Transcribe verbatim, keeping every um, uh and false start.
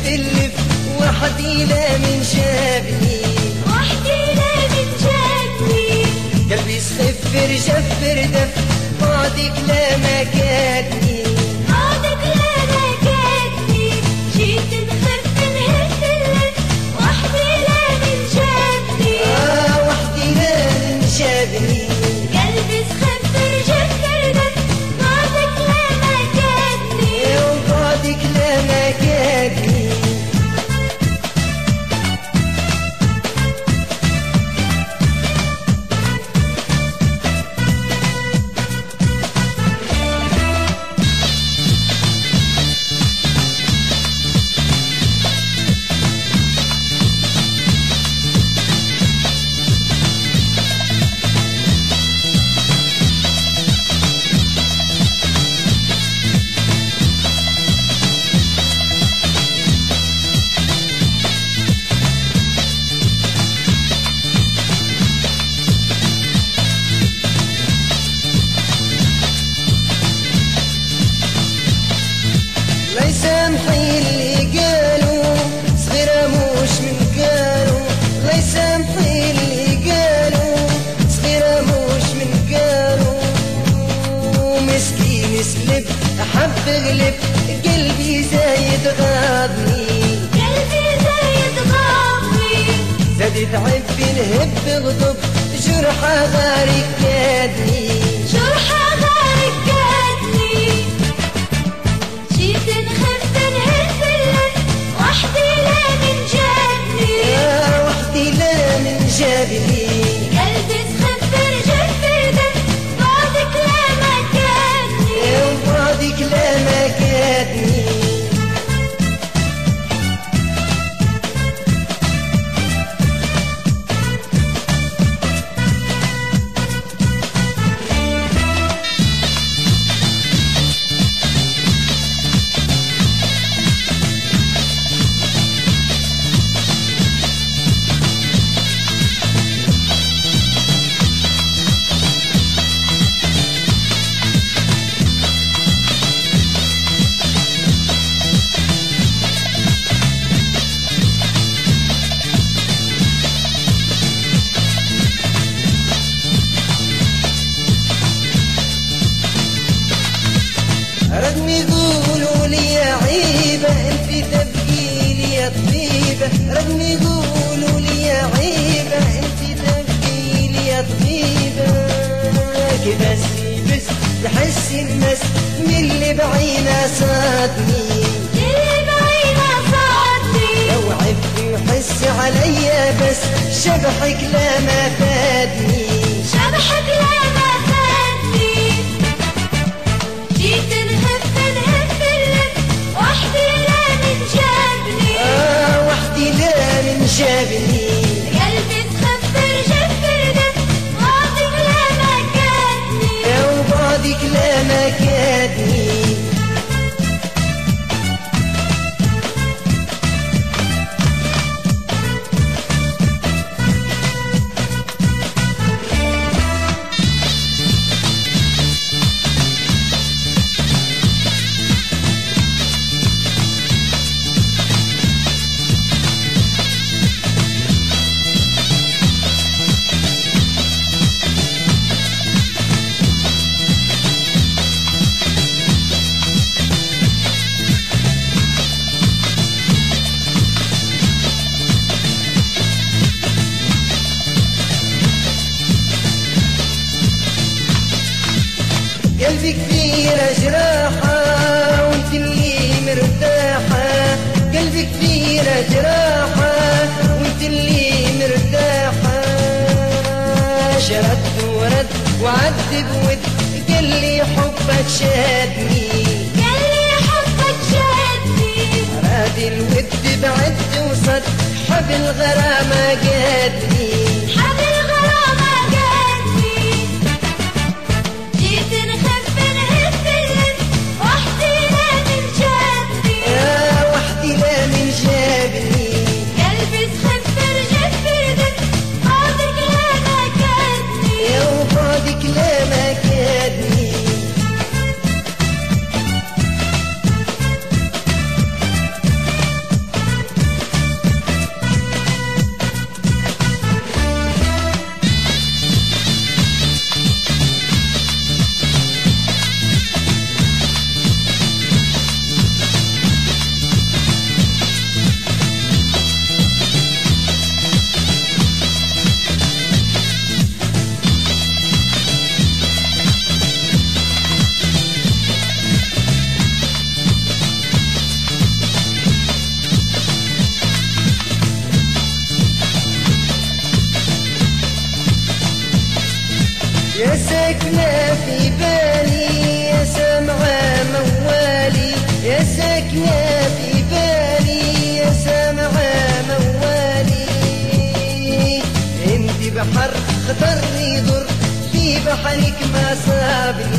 اللف وحدي لا من شافني وحدي لا من شافني قلبي صفر جفر دف بعدك لا ما كادني بعدك لا ما كادني جيت نخف نهف اللف وحدي لا من شافني آه وحدي لا من شافني قلبي صفر جفر دف بعدك لا ما كادني وبعدك لا ما كادني سامحي اللي قالوا صغيرة مش من قالوا الله يسامحي اللي قالوا صغيرة مش من قالوا مسكين سلب أحب غلب قلبي زايد غاضني قلبي زايد غاضني زادت عبي نهب غضب جرحة غارق كادني جرحة غارق كادني جيت نخف نهف اللف وحدي لا من جابني يا وحدي لا من جابني قلبي صفر جفر دف بعدك لا ما كادني وبعدك لا ما كادني رغم يقولوا لي عيبة انت تبقي لي يا طبيبة رغم يقولوا لي عيبة انت تبقي لي يا طبيبة كبس بس تحس المس من اللي بعينه صادني اللي بعينه صادني لو عبي وحس عليا بس شبحك لا ما فادني شبحك لا ما فادني جيت نهف نهف اللف وحدي لا من جابني آه وحدي لا من جابني قلبي صفر جفر دف بعدك لا ما كادني وبعدك لا ما كادني قلبي كبيرة جراحة وانت اللي مرتاحة قلبي كبيرة جراحة وانت اللي مرتاحة شرد ورد وعد بود قال لي حبك شادني قال لي حبك شادني راد الود بعد وصد حبل غرامة قادني حبل غرامة قادني جيت نخف نهف اللف وحدي لا من جابني يا وحدي لا من جابني قلبي صفر جفر دف بعدك لا ما كادني يا وبعدك لا ما كادني ساكنة في بالي يا سامعة موالي، يا ساكنة في بالي يا سامعة موالي. انتي بحر خطر يضر في بحرك ما صابني،